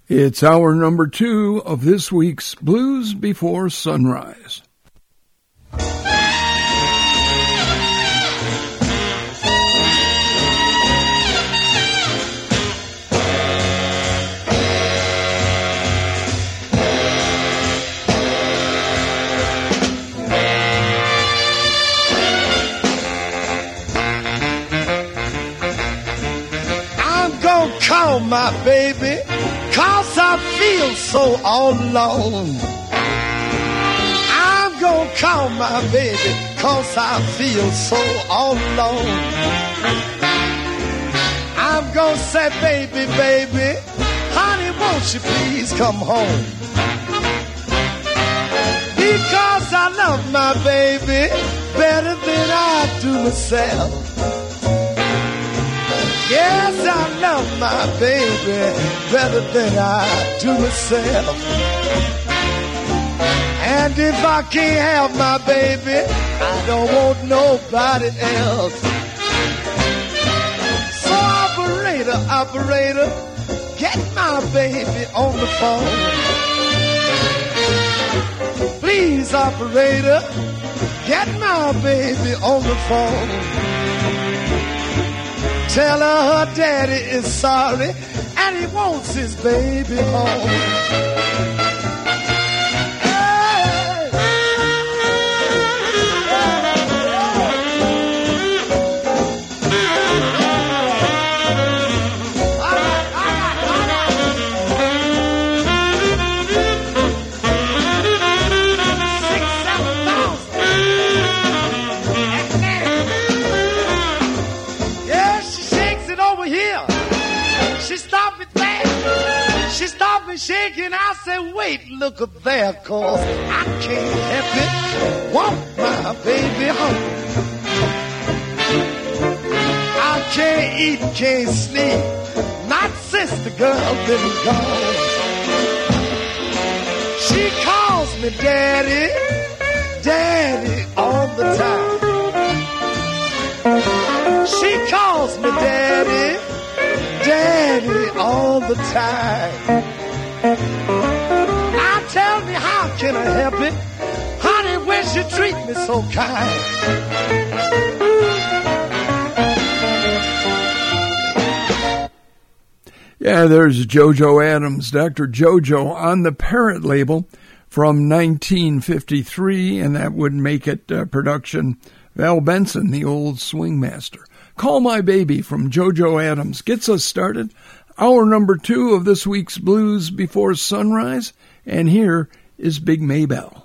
It's hour number 2 of this week's Blues Before Sunrise. Call my baby, 'cause I feel so all alone. I'm gonna call my baby, 'cause I feel so all alone. I'm gonna say, baby, baby, honey, won't you please come home? Because I love my baby better than I do myself. Yes, I love my baby better than I do myself. And if I can't have my baby, I don't want nobody else. So operator, operator, get my baby on the phone. Please, operator, get my baby on the phone. Tell her her daddy is sorry and he wants his baby home. Shaking, I said, wait, look up there, 'cause I can't help it. Want my baby home. I can't eat, can't sleep, not since the girl been gone. She calls me daddy, daddy all the time. She calls me daddy, daddy all the time. Now tell me, how can I help it? Honey, when she treat me so kind. Yeah, there's JoJo Adams, Dr. JoJo, on the Parrot label from 1953, and that would make it production Val Benson, the old swing master. Call My Baby from JoJo Adams gets us started. Hour number 2 of this week's Blues Before Sunrise, and here is Big Maybelle.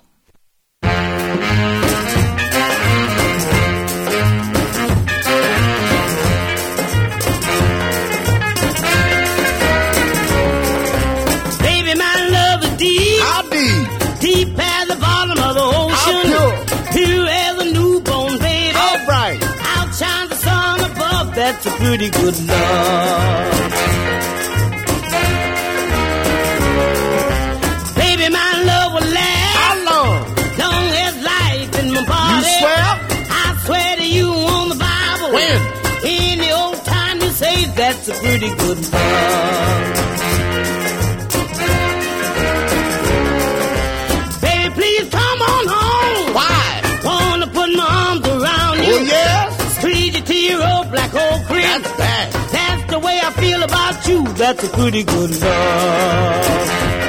Baby, my love is deep. How deep? Deep at the bottom of the ocean. How pure? Pure as a newborn baby. How bright? Outshines the sun above. That's a pretty good love. My love will last. How long? Long as life in my body. You swear? I swear to you on the Bible. When? In the old time you say that's a pretty good love. Baby, please come on home. Why? Wanna put my arms around you. Oh, yeah? Squeeze you to your old black old crib. That's bad. That's the way I feel about you. That's a pretty good love.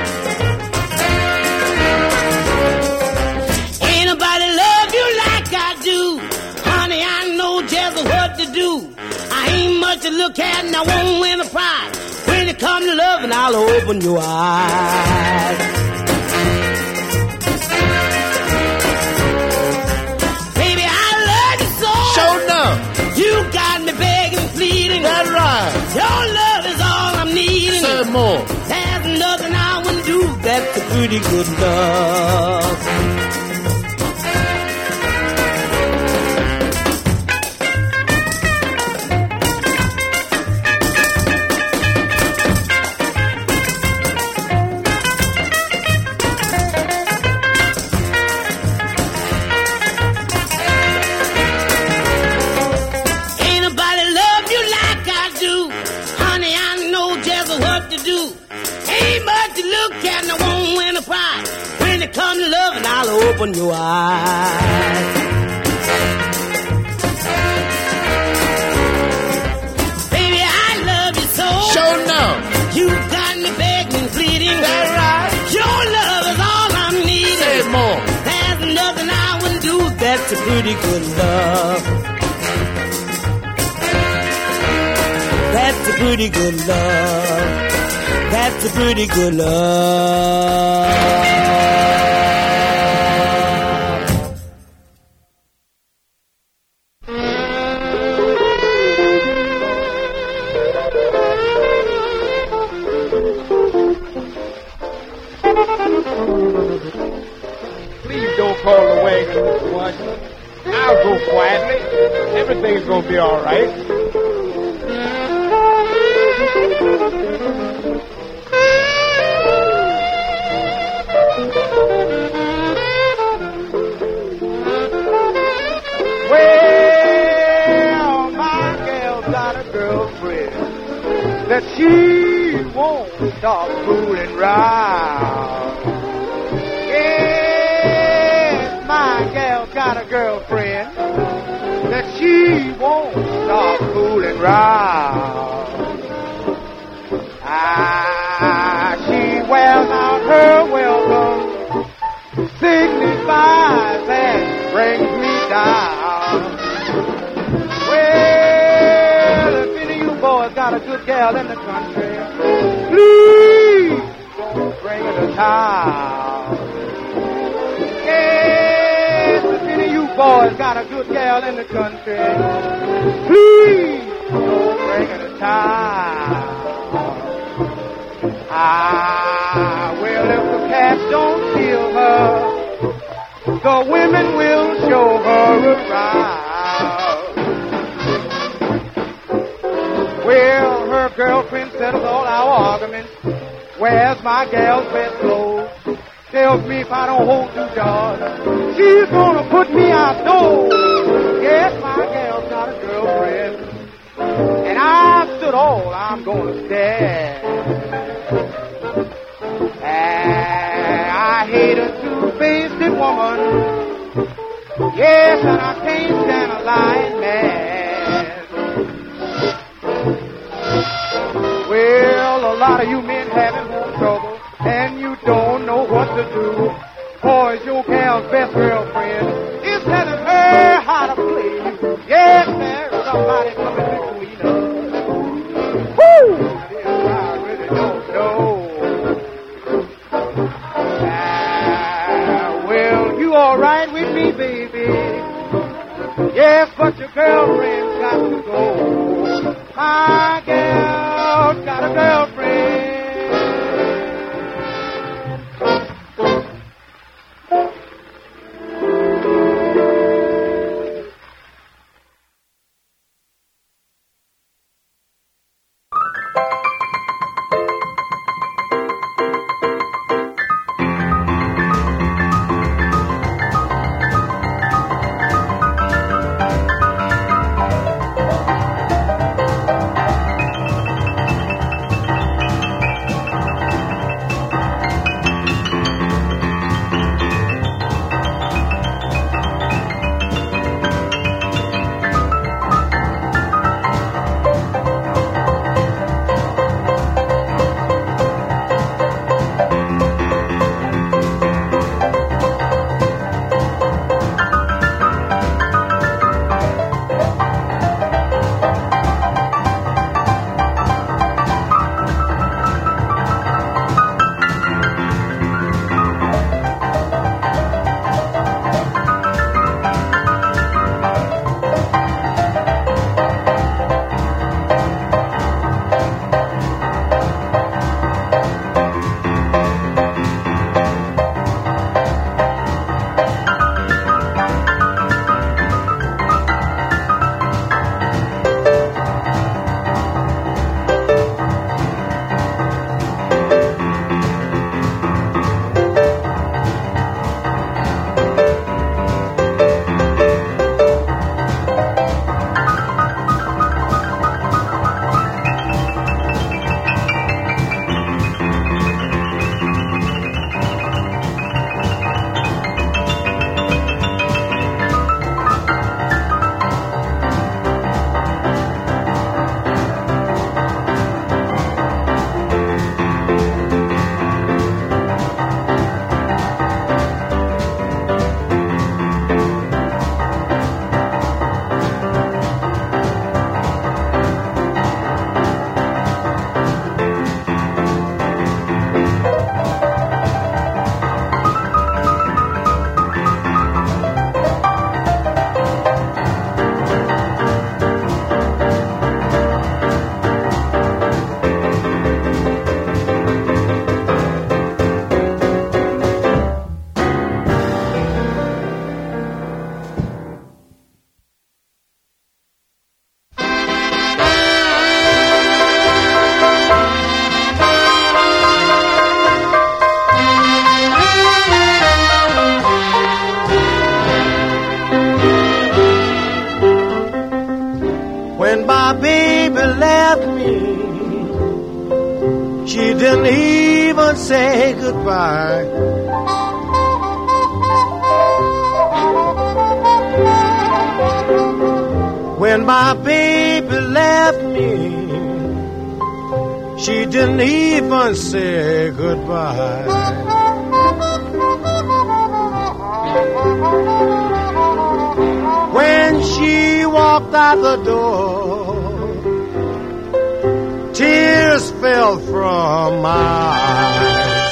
What to do? I ain't much to look at and I won't win a prize. When it comes to love, and I'll open your eyes. Baby, I love you so. Sure enough. You got me begging, pleading. That's right. Your love is all I'm needing. Say more. There's nothing I wouldn't do. That's a pretty good love. Ain't much to look at and I won't win a prize. When it comes to loving, I'll open your eyes. Baby, I love you so. Sure enough. You got me begging, pleading. That right. Your love is all I'm needing. Say more. There's nothing I wouldn't do. That's a pretty good love. That's a pretty good love. That's a pretty good love. Please don't call the wagon this one. I'll go quietly. Everything's gonna be all right. Well, my gal's got a girlfriend that she won't stop fooling around. Yes, my gal's got a girlfriend that she won't stop fooling around. She wears out her welcome, signifies and brings me down. Well, if any of you boys got a good gal in the country, please don't bring her to town. Yes, if any of you boys got a good gal in the country, please don't bring her to town. Well, if the cats don't kill her, the women will show her around. Well, her girlfriend settles all our arguments, wears my gal's best clothes, tells me if I don't hold too hard, she's gonna put me outdoors. Yes, my gal's got a girlfriend, and I've stood all I'm gonna stand. I hate a two-faced woman. Yes, and I can't stand a lying man. Well, a lot of you men having home trouble, and you don't know what to do. Boys, your gal's best girlfriend is telling her how to play you. Yes, there's somebody coming between us. Woo! This I really don't know. Well, you all right with me, baby? Yes, but your girlfriend's got to go. My gal's got a girlfriend. didn't even say goodbye. When my baby left me, she didn't even say goodbye. When she walked out the door, tears fell from my eyes.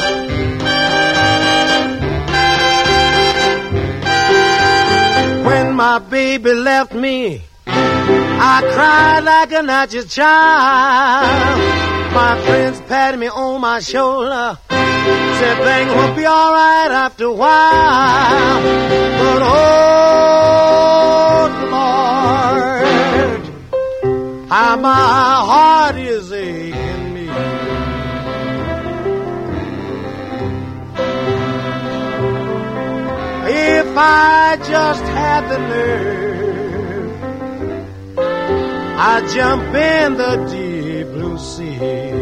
When my baby left me, I cried like a natural child. My friends patted me on my shoulder, said things will be all right after a while. But oh Lord, how my heart is aching me. If I just had the nerve, I'd jump in the deep blue sea.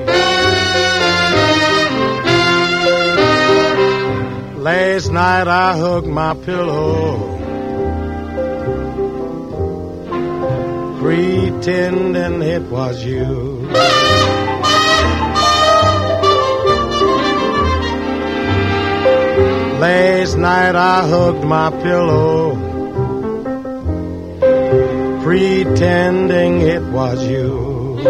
Last night I hugged my pillow, pretending it was you. Last night I hugged my pillow, pretending it was you.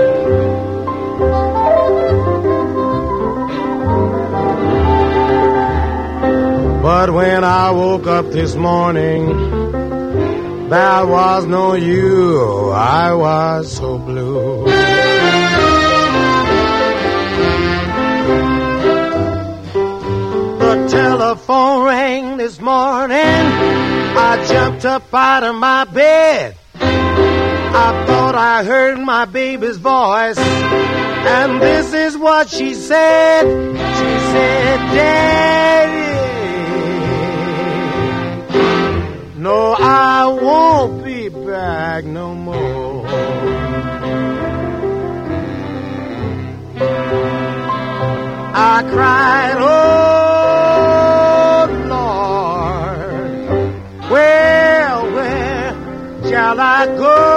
But when I woke up this morning, there was no you, I was so blue. The telephone rang this morning, I jumped up out of my bed. I thought I heard my baby's voice, and this is what she said. She said, Daddy, no, I won't be back no more. I cried, oh Lord, where shall I go?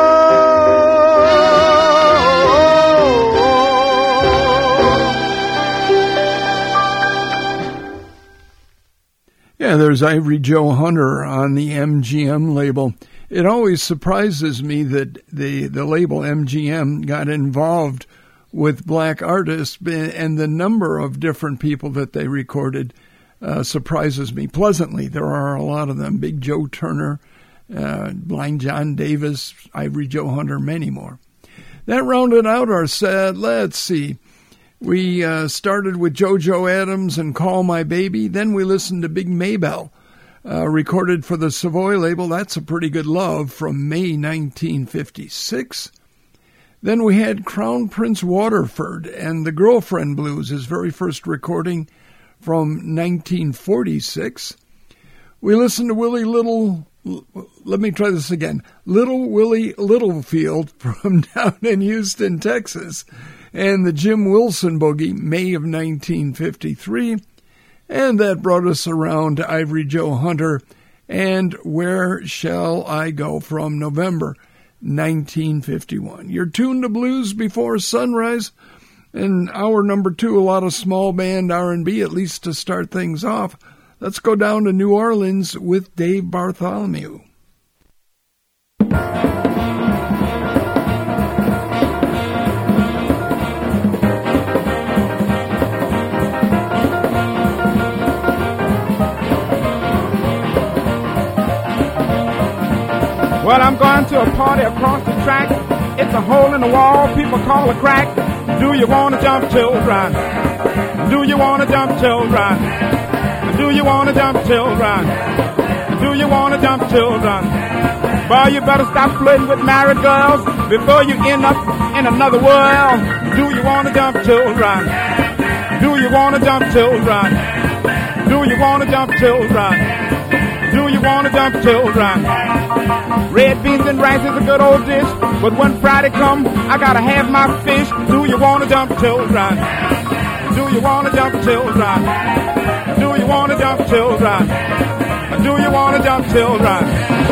Yeah, there's Ivory Joe Hunter on the MGM label. It always surprises me that the label MGM got involved with black artists, and the number of different people that they recorded surprises me pleasantly. There are a lot of them. Big Joe Turner, Blind John Davis, Ivory Joe Hunter, many more. That rounded out our set. Let's see. We started with JoJo Adams and Call My Baby. Then we listened to Big Maybelle, recorded for the Savoy label. That's a Pretty Good Love from May 1956. Then we had Crown Prince Waterford and the Girlfriend Blues, his very first recording from 1946. We listened to Willie Little Willie Littlefield from down in Houston, Texas, and the Jim Wilson Boogie, May of 1953. And that brought us around to Ivory Joe Hunter and Where Shall I Go from November 1951. You're tuned to Blues Before Sunrise, and hour number 2, a lot of small band R&B, at least to start things off. Let's go down to New Orleans with Dave Bartholomew. Well, I'm going to a party across the track. It's a hole in the wall, people call a crack. Do you want to jump, children? Do you want to jump, children? Do you want to jump, children? Do you want to jump, children? Boy, you better stop flirting with married girls before you end up in another world. Do you want to jump, children? Do you want to jump, children? Do you want to jump, children? Do you want to jump, children? Red beans and rice is a good old dish, but when Friday come, I gotta have my fish. Do you want to jump, children? Do you wanna jump children? Do you wanna jump children? Do you wanna jump children?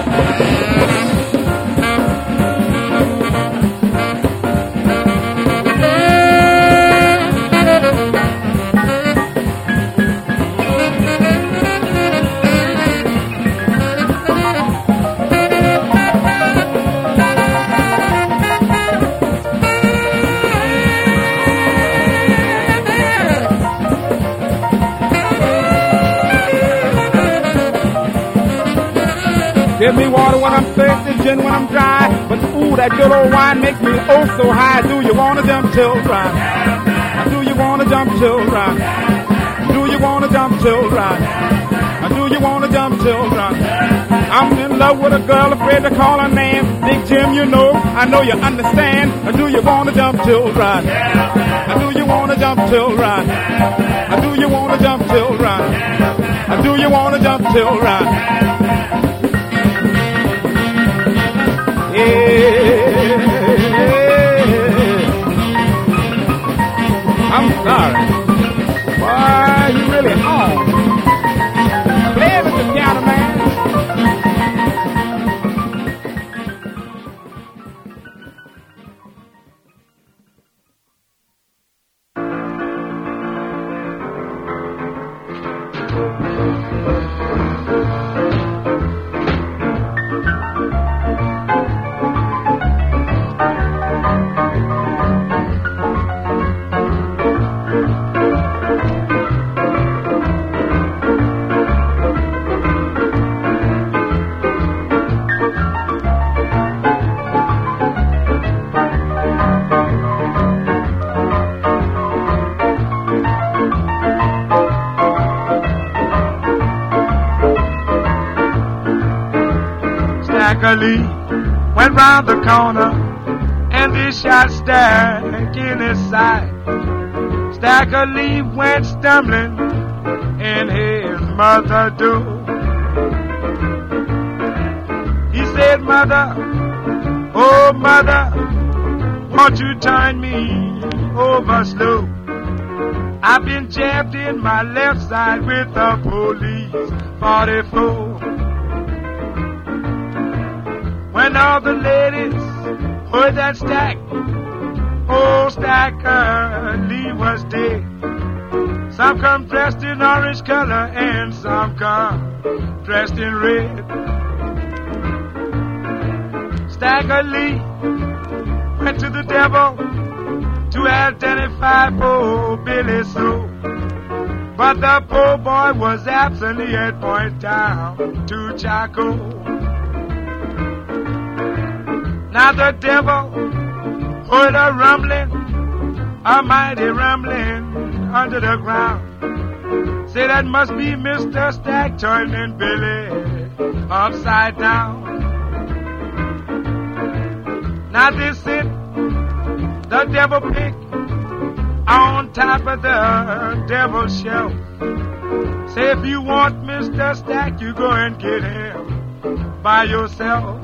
Give me water when I'm thirsty, gin when I'm dry. But ooh, that good old wine makes me oh so high. Do you wanna jump children? Do you wanna jump children? Do you wanna jump children? Do you wanna jump children? I'm in love with a girl, afraid to call her name. Big Jim, you know you understand. Do you wanna jump children? Do you wanna jump children? Do you wanna jump children? Do you wanna jump children? I'm sorry. Boy, you really on. Play with the piano, man. Went round the corner and he shot Stack in his side. Stacker Lee went stumbling in his mother's door. He said, "Mother, oh mother, won't you turn me over slow? I've been jabbed in my left side with a police 44. When all the ladies heard that Stack, oh Stacker Lee was dead. Some come dressed in orange color and some come dressed in red. Stacker Lee went to the devil to identify poor Billy Sue. But the poor boy was absent, he had pointed down to charcoal. Now the devil heard a rumbling, a mighty rumbling under the ground. Say that must be Mr. Stack turning Billy upside down. Now this is the devil pig on top of the devil's shelf. Say if you want Mr. Stack, you go and get him by yourself.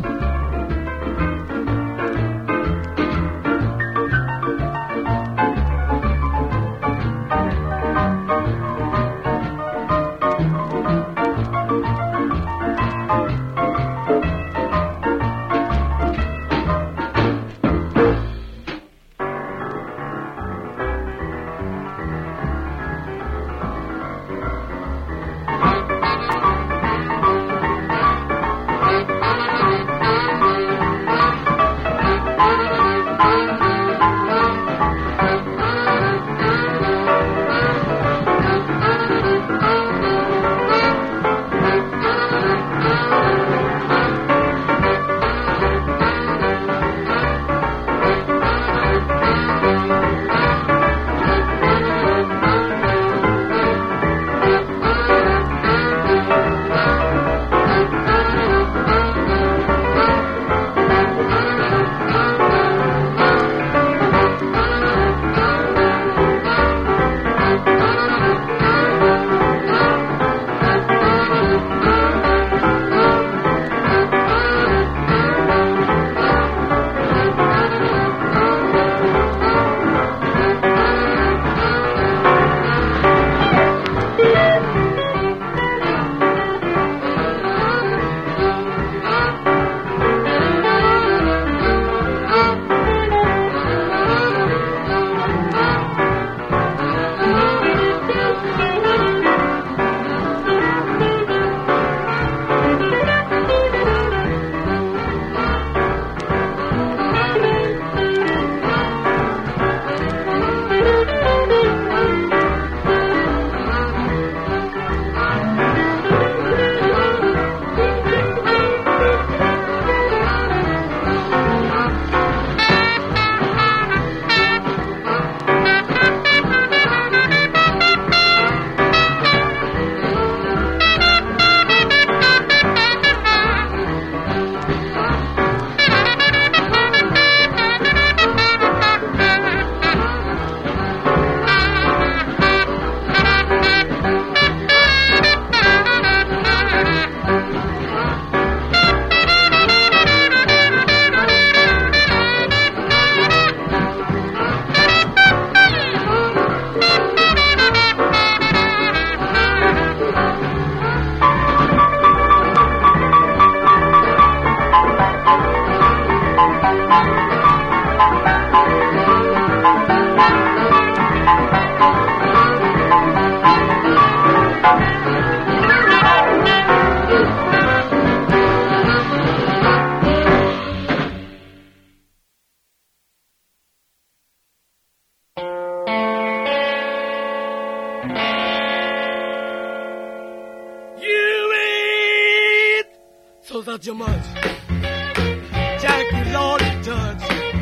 such a much. Jackie, Lord, you touch.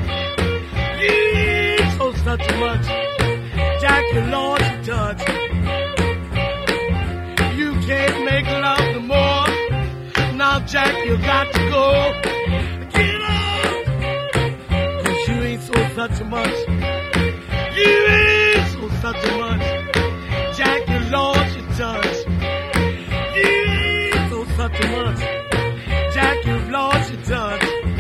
You so such a much. Jackie, Lord, you touch. You can't make love no more. Now, Jack, you got to go. Get up. 'Cause you ain't so such a much. You ain't so such a much. Jackie, Lord, you touch. You ain't so such a much. Jackie, Lord, you touch.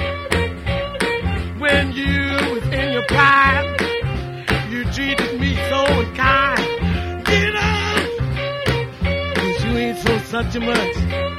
When you was in your prime, you treated me so unkind. Get up. 'Cause you ain't so such a much.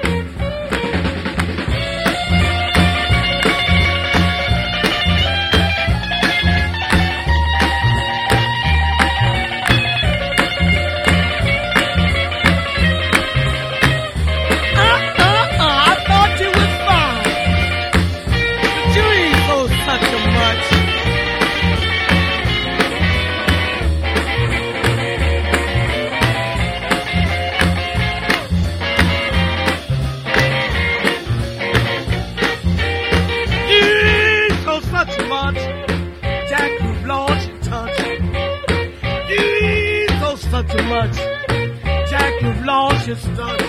Too much. Jack, you've lost your stuff.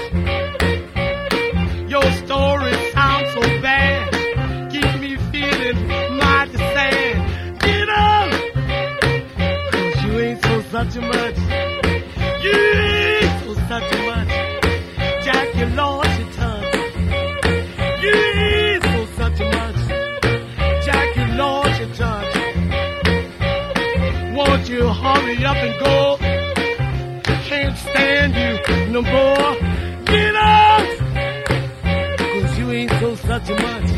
Your story sounds so bad. Keep me feeling mighty sad. Get up. 'Cause you ain't so such a much. You ain't so such a much. Jack, you lost your touch. You ain't so such a much. Jack, you lost your touch. Won't you hurry up and go? Can't stand you no more. Get up. 'Cause you ain't so such a much.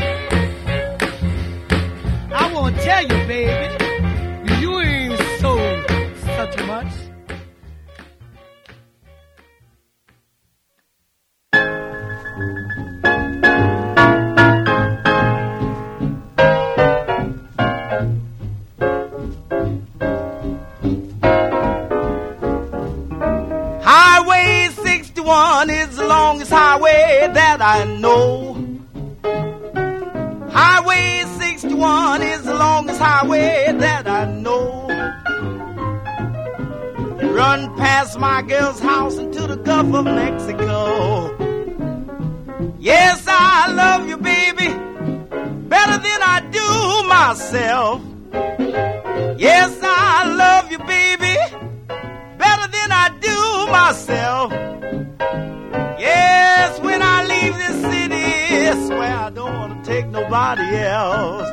I wanna tell you, baby, you ain't so such a much. Is the longest highway that I know. Highway 61 is the longest highway that I know. Run past my girl's house into the Gulf of Mexico. Yes, I love you, baby, better than I do myself. Yes, I love you, baby, better than I do myself. Yes, when I leave this city, I swear I don't want to take nobody else.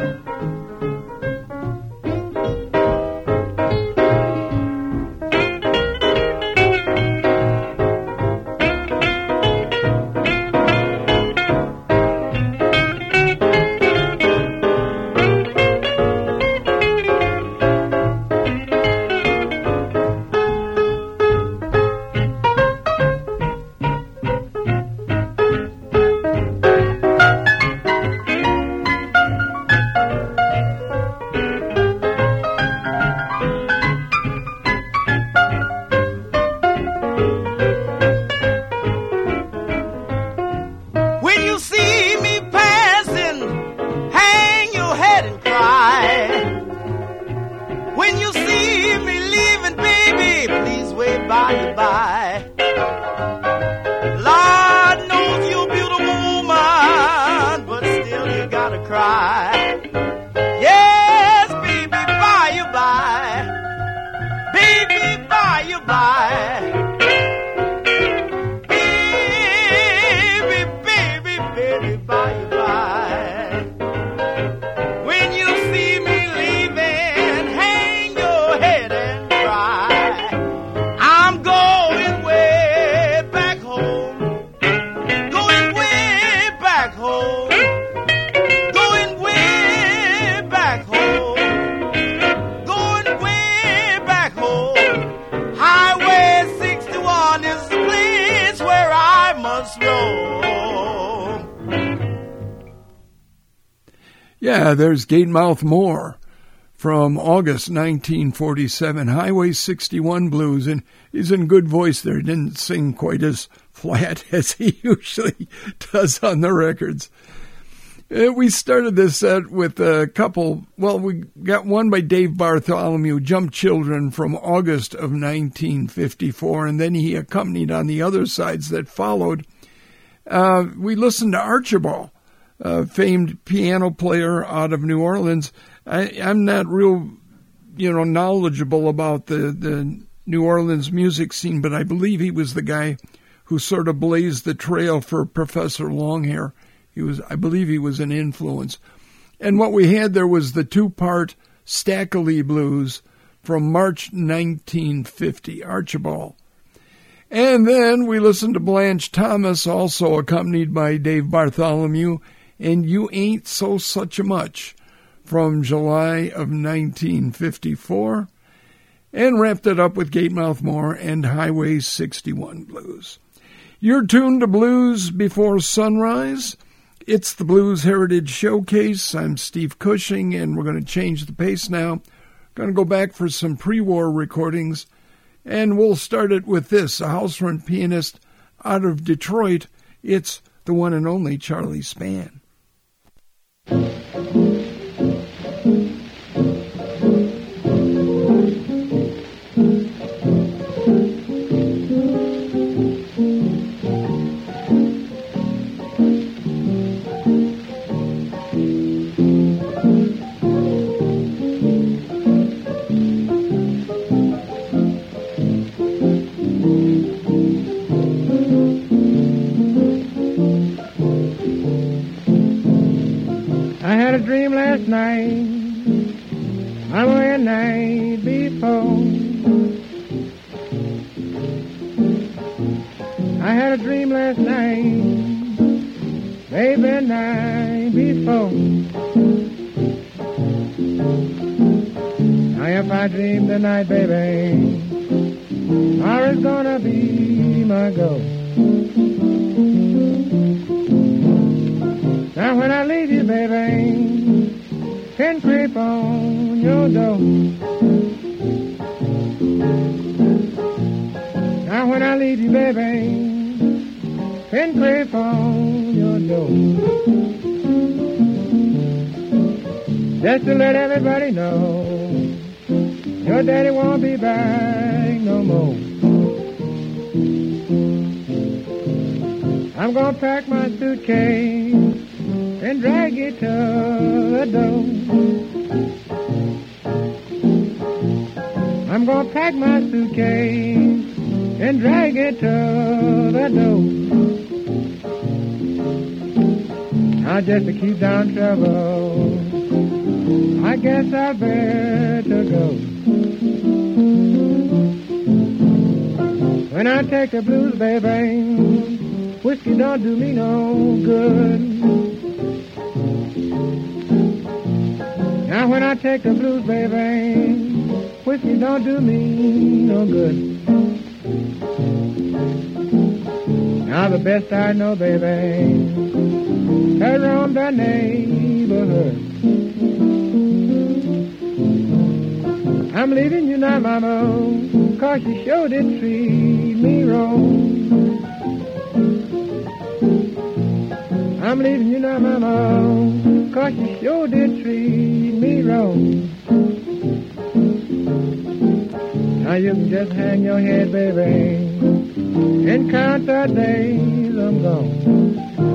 Yeah, there's Gatemouth Moore from August 1947, Highway 61 Blues, and he's in good voice there. He didn't sing quite as flat as he usually does on the records. We started this set with a couple, well, we got one by Dave Bartholomew, Jump Children, from August of 1954, and then he accompanied on the other sides that followed. We listened to Archibald, famed piano player out of New Orleans. I'm not real, knowledgeable about the New Orleans music scene, but I believe he was the guy who sort of blazed the trail for Professor Longhair. I believe he was an influence. And what we had there was the two-part Stackley Blues from March 1950, Archibald. And then we listened to Blanche Thomas, also accompanied by Dave Bartholomew, and You Ain't So Such a Much from July of 1954, and wrapped it up with Gatemouth Moore and Highway 61 Blues. You're tuned to Blues Before Sunrise. It's the Blues Heritage Showcase. I'm Steve Cushing, and we're going to change the pace now. Going to go back for some pre-war recordings, and we'll start it with this, a house front pianist out of Detroit. It's the one and only Charlie Span. Just to keep down trouble, I guess I better go. When I take the blues, baby, whiskey don't do me no good. Now when I take the blues, baby, whiskey don't do me no good. Now the best I know, baby, around the neighborhood. I'm leaving you now, mama, 'cause you sure did treat me wrong. I'm leaving you now, mama, 'cause you sure did treat me wrong. Now you can just hang your head, baby, and count the days I'm gone.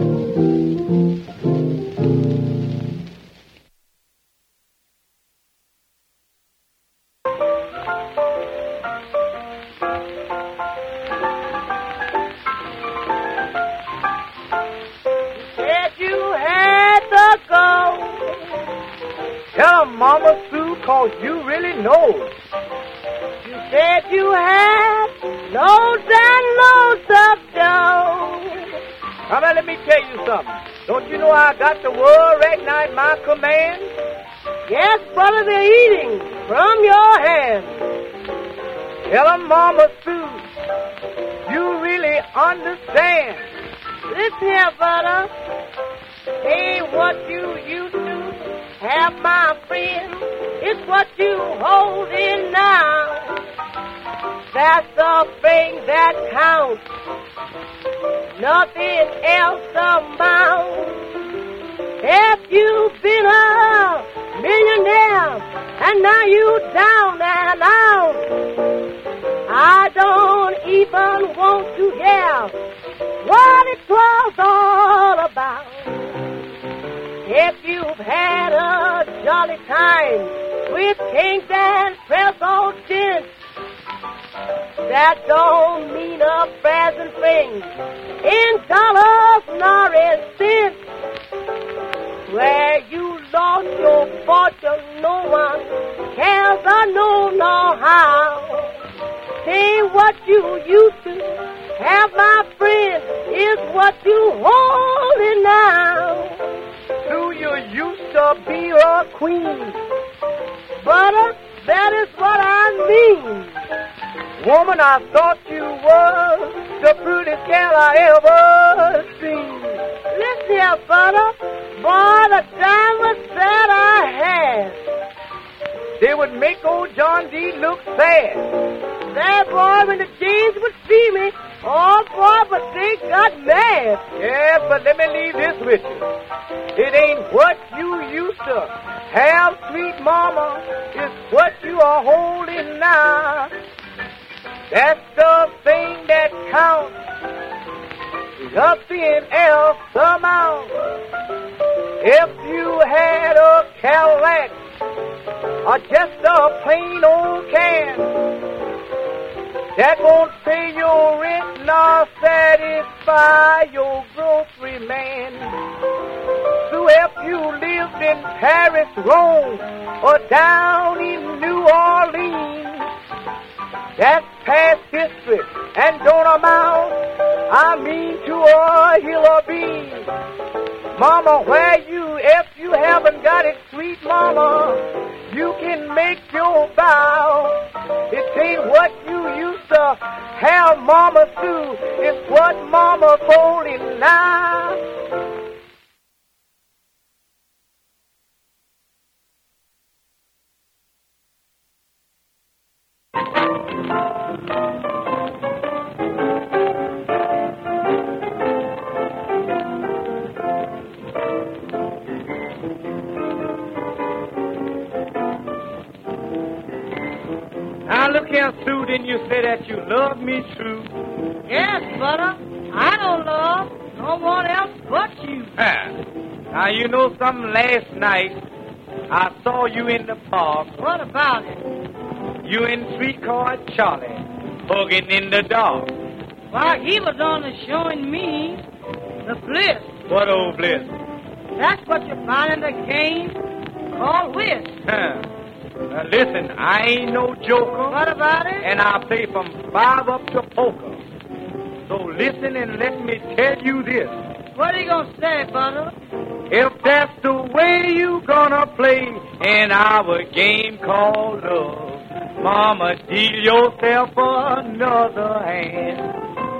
Mama Sue, 'cause you really know. You said you had loads and loads of dough. How about let me tell you something? Don't you know I got the world right now at my command? Yes, brother, they're eating from your hand. Tell 'em, Mama Sue, you really understand. Listen here, brother. Ain't what you used to have, my friend. is what you hold in now. That's the thing that counts. Nothing else amounts. If you've been a millionaire and now you down and out, I don't even want to hear what it was all about. If you've had a jolly time with kings and presidents, that don't mean a present thing in dollars nor in cents. Where you lost your fortune, no one cares or know how. Say what you used to have, my friend, is what you holding now. Do you used to be a queen? Butter, that is what I mean. Woman, I thought you were the prettiest gal I ever seen. Listen here, Butter. Boy, the time was that I had. They would make old John D. look sad. That boy, when the Jays would see me, oh boy, but they got mad. Yeah, but let me leave this with you. It ain't what you used to have, sweet mama. It's what you are holding now. That's the thing that counts. Nothing else amount. If you had a Cadillac or just a plain old can, that won't pay your rent nor satisfy your grocery man. So if you lived in Paris, Rome, or down in New Orleans, that's past history and don't amount, I mean, to a hill or bean. Mama, if you haven't got it, sweet mama, you can make your bow. It ain't what you used to have, mama, too. It's what mama's holding now. Now look here, Sue, didn't you say that you love me true? Yes, Butter. I don't love no one else but you. Now you know something, last night I saw you in the park. What about it? You and Sweetheart Charlie hugging in the dark. Why, he was only showing me the bliss. What old bliss? That's what you find in the game called whist. Now listen, I ain't no joker. What about it? And I play from 5 up to poker. So listen and let me tell you this. What are you going to say, Butter? If that's the way you gonna play in our game called love, mama, deal yourself another hand.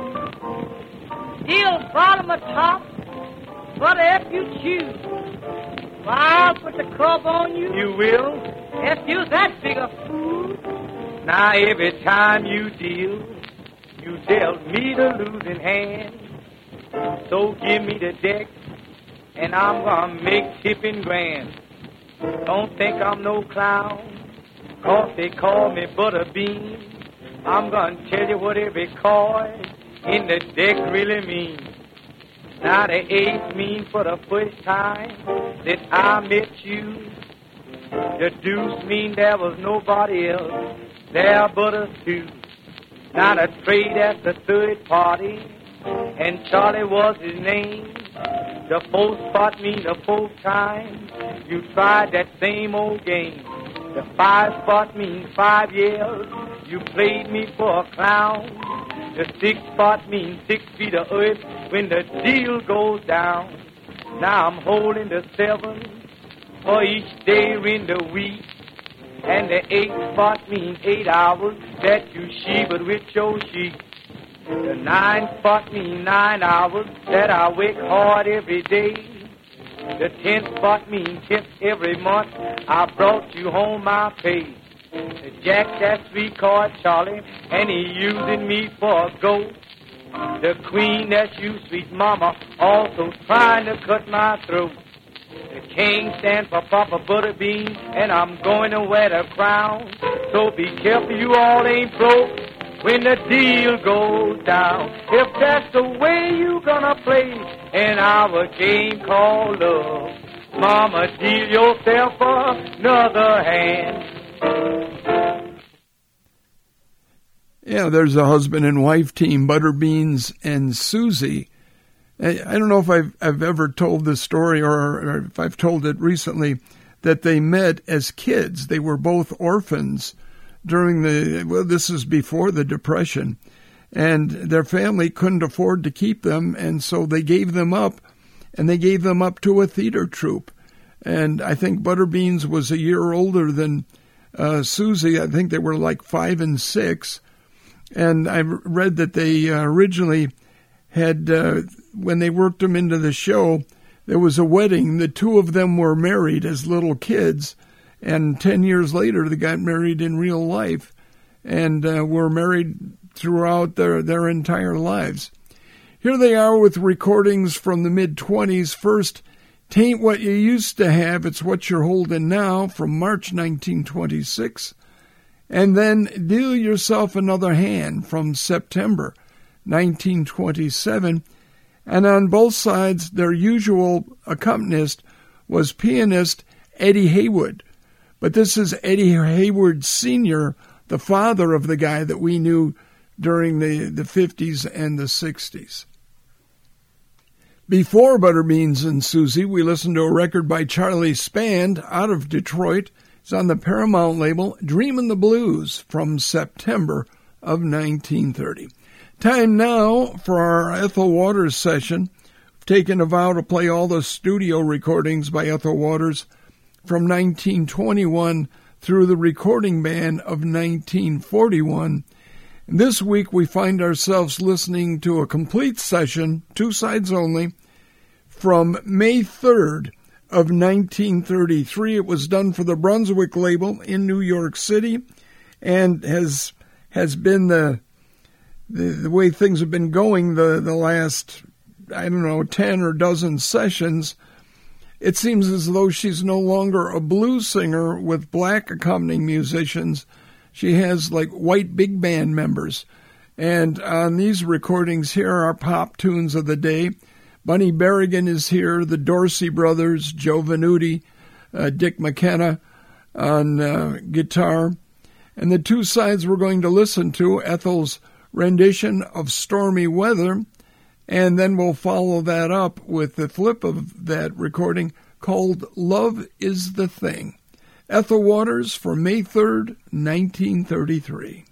Deal bottom or top, but if you choose, why, I'll put the club on you. You will? If you that big a fool. Now every time you deal, you dealt me the losing hand. So give me the deck, and I'm gonna make tipping grand. Don't think I'm no clown, 'cause they call me Butterbean. I'm gonna tell you what every card in the deck really means. Now the ace means for the first time that I met you. The deuce mean there was nobody else there but us two. Now the trade, that's the third party, and Charlie was his name. The fourth spot mean the fourth time you tried that same old game. The 5 spot means 5 years you played me for a clown. The 6 spot means 6 feet of earth when the deal goes down. Now I'm holding the 7 for each day in the week. And the 8 spot means 8 hours that you sheared with your sheep. The 9 spot means 9 hours that I work hard every day. The 10 spot mean tips every month. I brought you home my pay. Jack, that sweet card, Charlie, and he using me for a goat. The queen, that's you, sweet mama, also trying to cut my throat. The king stands for Papa Butterbean, and I'm going to wear the crown. So be careful you all ain't broke when the deal goes down. If that's the way you gonna play in our game called love, mama, deal yourself another hand. Yeah, there's a husband and wife team, Butterbeans and Susie. I don't know if I've ever told this story or if I've told it recently, that they met as kids. They were both orphans during this is before the Depression, and their family couldn't afford to keep them, and so they gave them up, and they gave them up to a theater troupe. And I think Butterbeans was a year older than Susie. I think they were like 5 and 6. And I read that they originally had, when they worked them into the show, there was a wedding. The two of them were married as little kids, and 10 years later they got married in real life and were married throughout their entire lives. Here they are with recordings from the mid-20s. First, "Tain't What You Used to Have, It's What You're Holding Now" from March 1926. And then "Deal Yourself Another Hand" from September 1927. And on both sides, their usual accompanist was pianist Eddie Haywood. But this is Eddie Haywood Sr., the father of the guy that we knew during the 50s and the 60s. Before Butterbeans and Susie, we listened to a record by Charlie Spand out of Detroit. It's on the Paramount label, "Dreamin' the Blues" from September of 1930. Time now for our Ethel Waters session. We've taken a vow to play all the studio recordings by Ethel Waters from 1921 through the recording ban of 1941. And this week we find ourselves listening to a complete session, 2 sides only, from May 3rd of 1933. It was done for the Brunswick label in New York City, and has been the way things have been going the last, 10 or dozen sessions. It seems as though she's no longer a blues singer with black accompanying musicians. She has like white big band members. And on these recordings here are pop tunes of the day. Bunny Berrigan is here, the Dorsey Brothers, Joe Venuti, Dick McKenna on guitar. And the 2 sides we're going to listen to, Ethel's rendition of "Stormy Weather," and then we'll follow that up with the flip of that recording called "Love Is the Thing." Ethel Waters for May 3rd, 1933.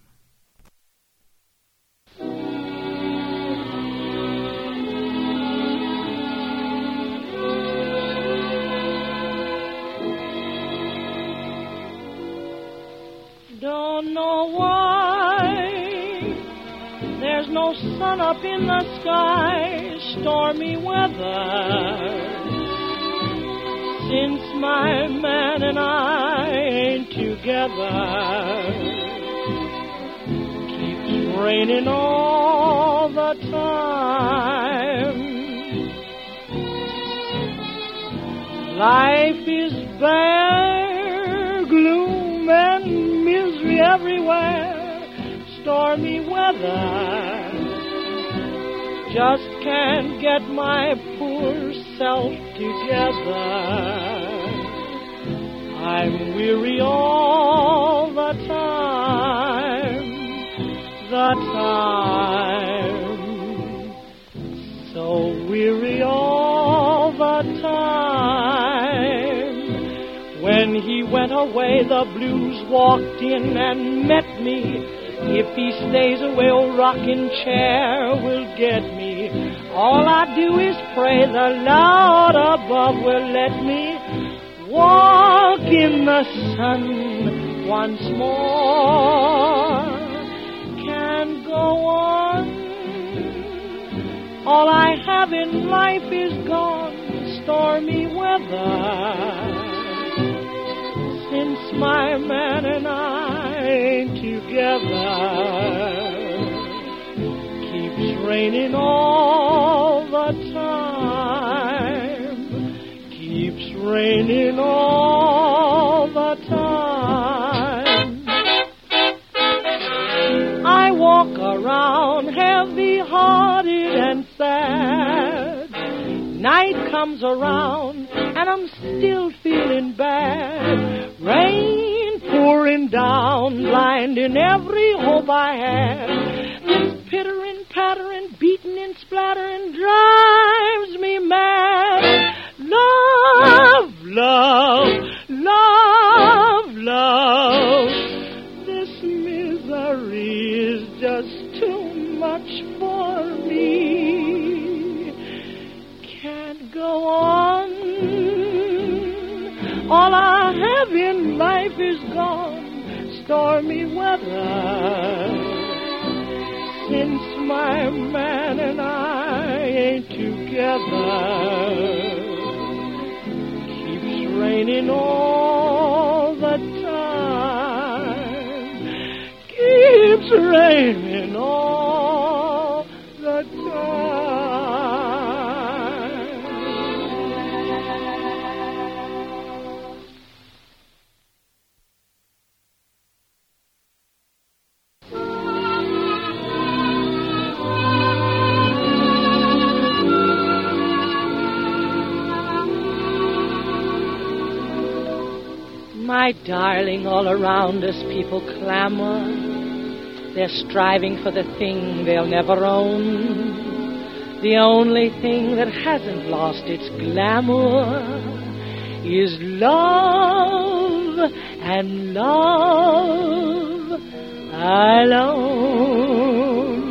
Don't know why there's no sun up in the sky, stormy weather. Since my man and I ain't together, keeps raining all the time. Life is bare, gloom and misery everywhere, stormy weather. Just can't get my poor self together. I'm weary all the time, so weary all the time. When he went away, the blues walked in and met me. If he stays away, old rocking chair will get me. All I do is pray the Lord above will let me walk in the sun once more. Can't go on. All I have in life is gone, stormy weather. Since my man and I ain't together, keeps raining all the time, keeps raining all the time. I walk around heavy-hearted and sad. Night comes around and I'm still feeling bad. Rain pouring down, blinding every hope I had. This pittering, pattering, beating and splattering drives me mad. Love, love, love, love. This misery is just too much for me. Can't go on. All I have in life is gone. Stormy weather. Since my man and I ain't together, keeps raining all the time, keeps raining all the time. My darling, all around us people clamor. They're striving for the thing they'll never own. The only thing that hasn't lost its glamour is love, and love alone.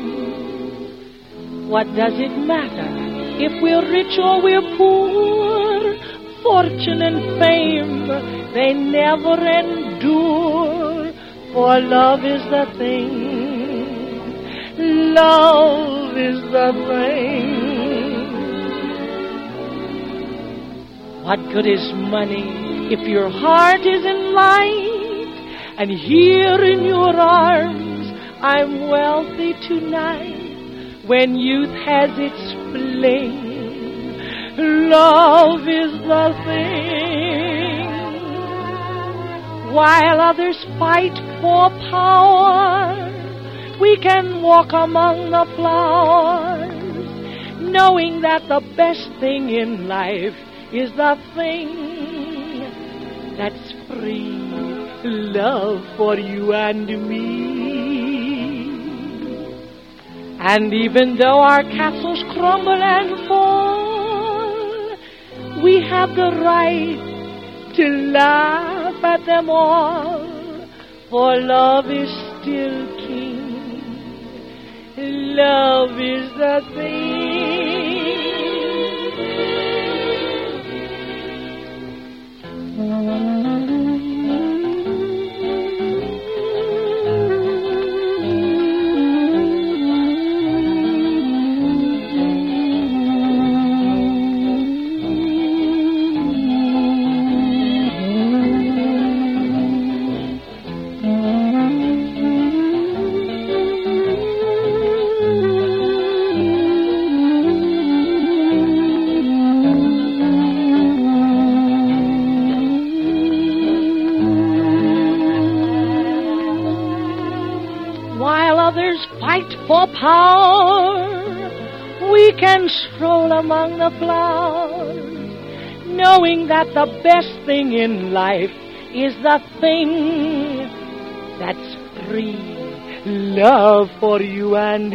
What does it matter if we're rich or we're poor? Fortune and fame, they never endure, for love is the thing, love is the thing. What good is money if your heart isn't light? And here in your arms I'm wealthy tonight, when youth has its fling. Love is the thing. While others fight for power, we can walk among the flowers, knowing that the best thing in life is the thing that's free. Love for you and me. And even though our castles crumble and fall, we have the right to laugh at them all, for love is still king. Love is the thing. For power, we can stroll among the flowers, knowing that the best thing in life is the thing that's free. Love for you and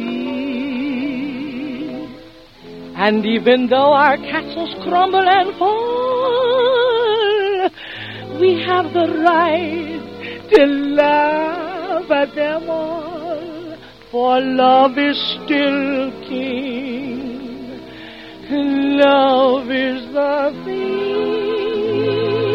me. And even though our castles crumble and fall, we have the right to laugh at them all. For love is still king. Love is the thing.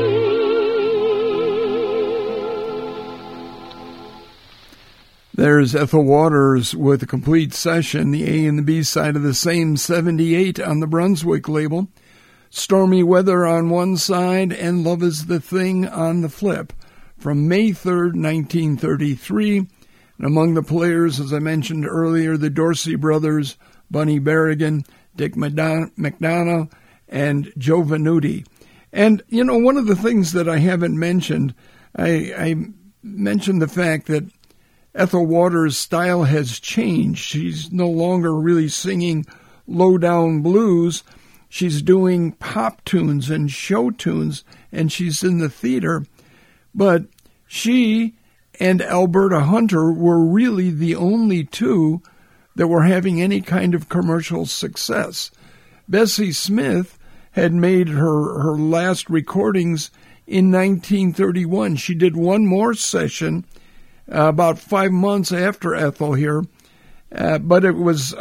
There's Ethel Waters with a complete session, the A and the B side of the same 78 on the Brunswick label. Stormy Weather on one side and Love is the Thing on the flip, from May 3rd, 1933. And among the players, as I mentioned earlier, the Dorsey brothers, Bunny Berrigan, Dick McDonough, and Joe Venuti. And, you know, one of the things that I haven't mentioned, I mentioned the fact that Ethel Waters' style has changed. She's no longer really singing low-down blues. She's doing pop tunes and show tunes, and she's in the theater. But she and Alberta Hunter were really the only two that were having any kind of commercial success. Bessie Smith had made her last recordings in 1931. She did one more session about 5 months after Ethel here, but it was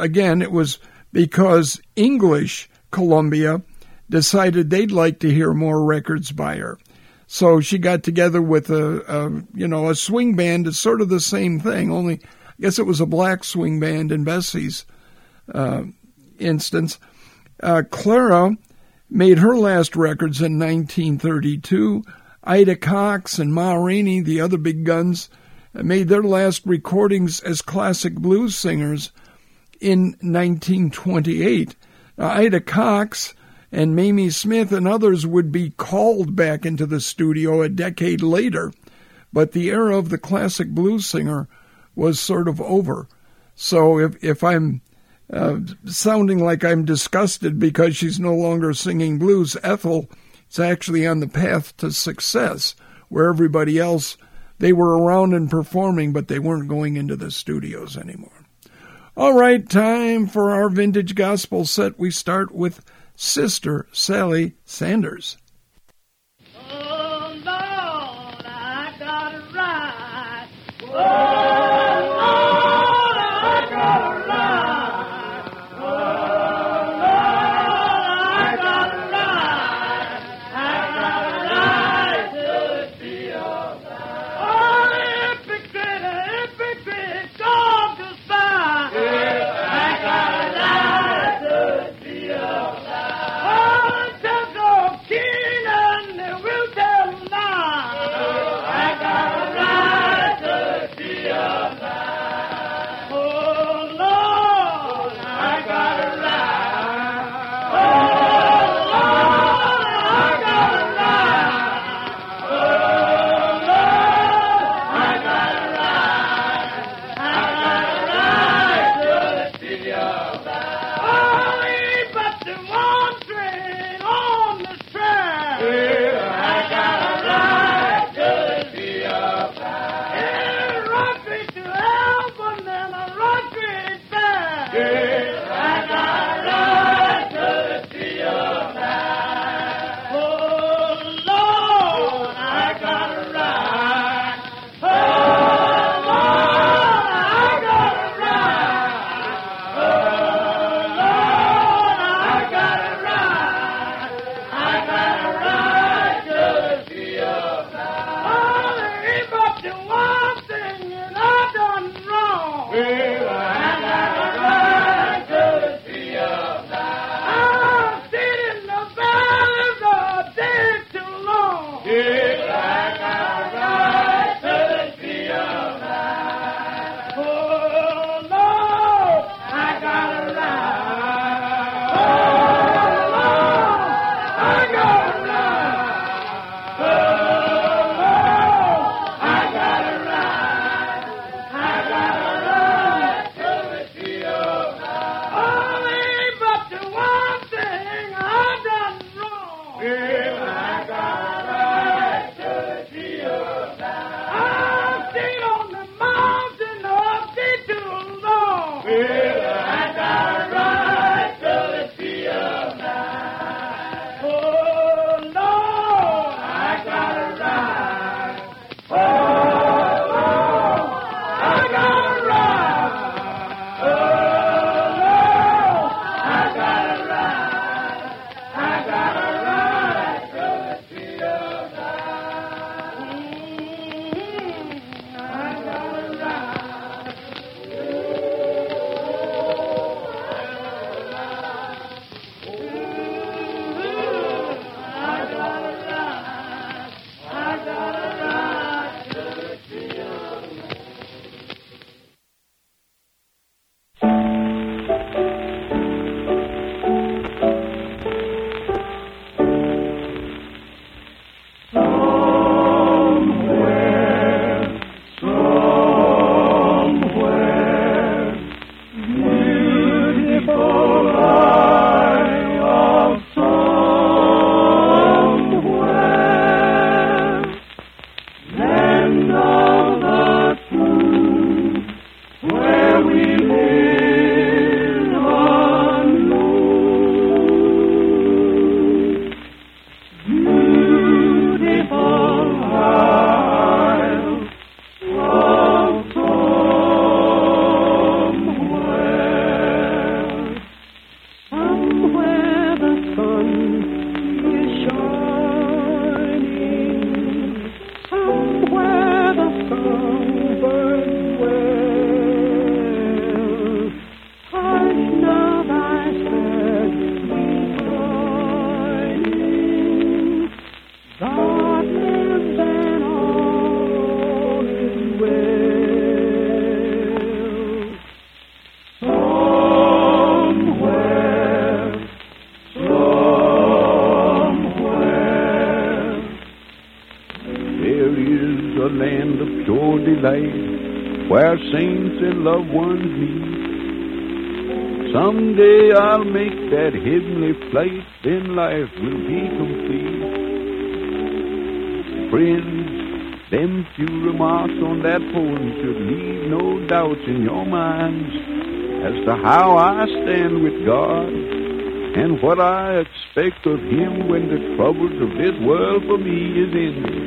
because English Columbia decided they'd like to hear more records by her. So she got together with a swing band. It's sort of the same thing, only I guess it was a black swing band in Bessie's instance. Clara made her last records in 1932. Ida Cox and Ma Rainey, the other big guns, made their last recordings as classic blues singers in 1928. Ida Cox and Mamie Smith and others would be called back into the studio a decade later, but the era of the classic blues singer was sort of over. So if I'm sounding like I'm disgusted because she's no longer singing blues, Ethel is actually on the path to success, where everybody else, they were around and performing, but they weren't going into the studios anymore. All right, time for our vintage gospel set. We start with Sister Sally Sanders. Oh, Lord, I got to ride. Oh, Lord, I got to ride. Oh, Lord, I got to ride. I got to ride to see your side. Oh, epic great, God to spy. I got to ride to see your side. Oh, just go kill. where saints and loved ones meet. Someday I'll make that heavenly flight, then life will be complete. Friends, them few remarks on that poem should leave no doubts in your minds as to how I stand with God and what I expect of Him when the troubles of this world for me is ended.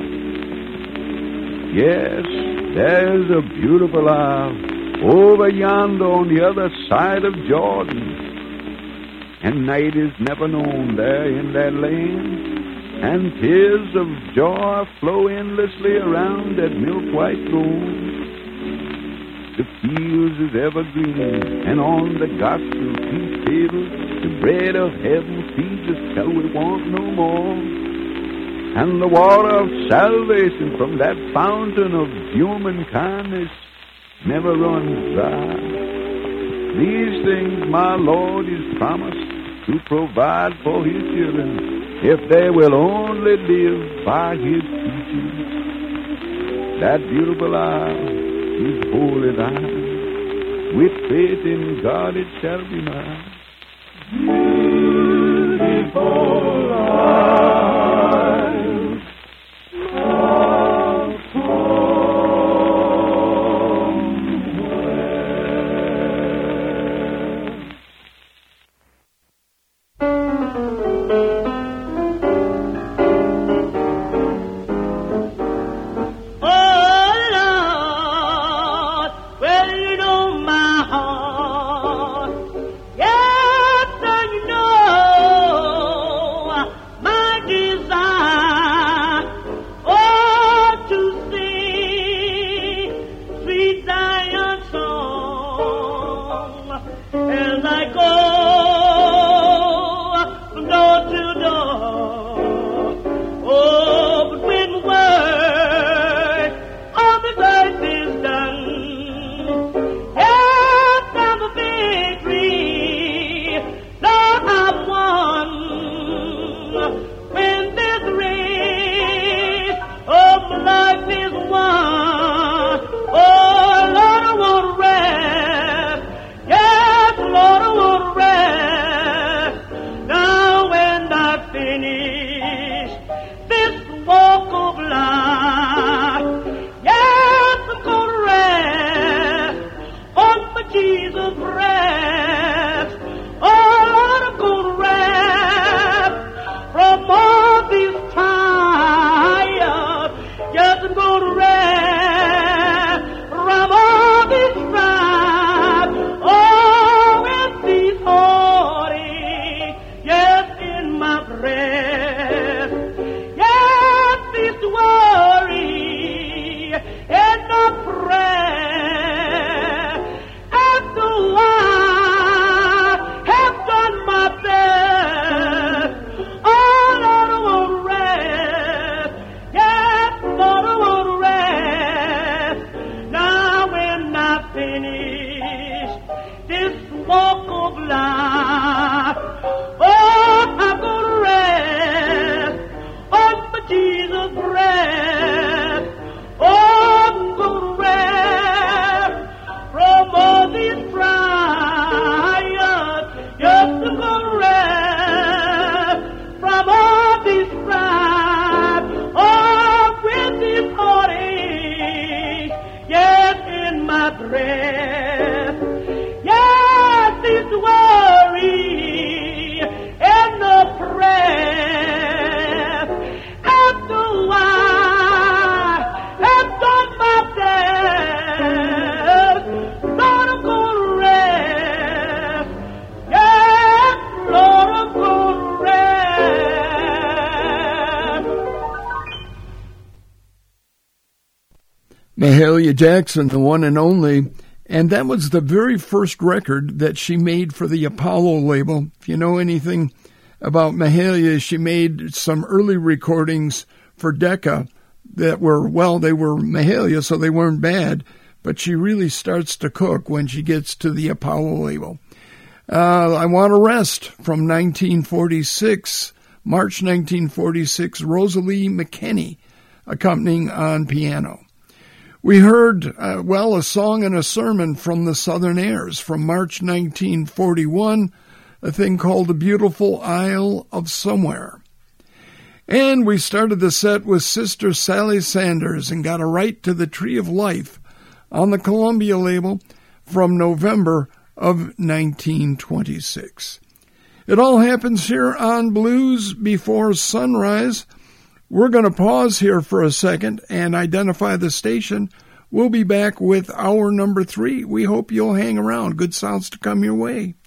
Yes, there's a beautiful isle over yonder on the other side of Jordan, and night is never known there in that land, and tears of joy flow endlessly around that milk-white throne. The fields is evergreen, and on the gospel feast table the bread of heaven feeds us till we want no more, and the water of salvation from that fountain of human kindness never runs dry. These things my Lord is promised to provide for His children if they will only live by His teaching. That beautiful isle is wholly thine. With faith in God it shall be mine. Beautiful isle of Mahalia Jackson, the one and only, and that was the very first record that she made for the Apollo label. If you know anything about Mahalia, she made some early recordings for Decca that were, well, they were Mahalia, so they weren't bad, but she really starts to cook when she gets to the Apollo label. I Want to Rest from 1946, March 1946, Rosalie McKinney accompanying on piano. We heard, a song and a sermon from the Southern Airs from March 1941, a thing called The Beautiful Isle of Somewhere. And we started the set with Sister Sally Sanders and got a Right to the Tree of Life on the Columbia label from November of 1926. It all happens here on Blues Before Sunrise. We're going to pause here for a second and identify the station. We'll be back with hour number 3. We hope you'll hang around. Good sounds to come your way.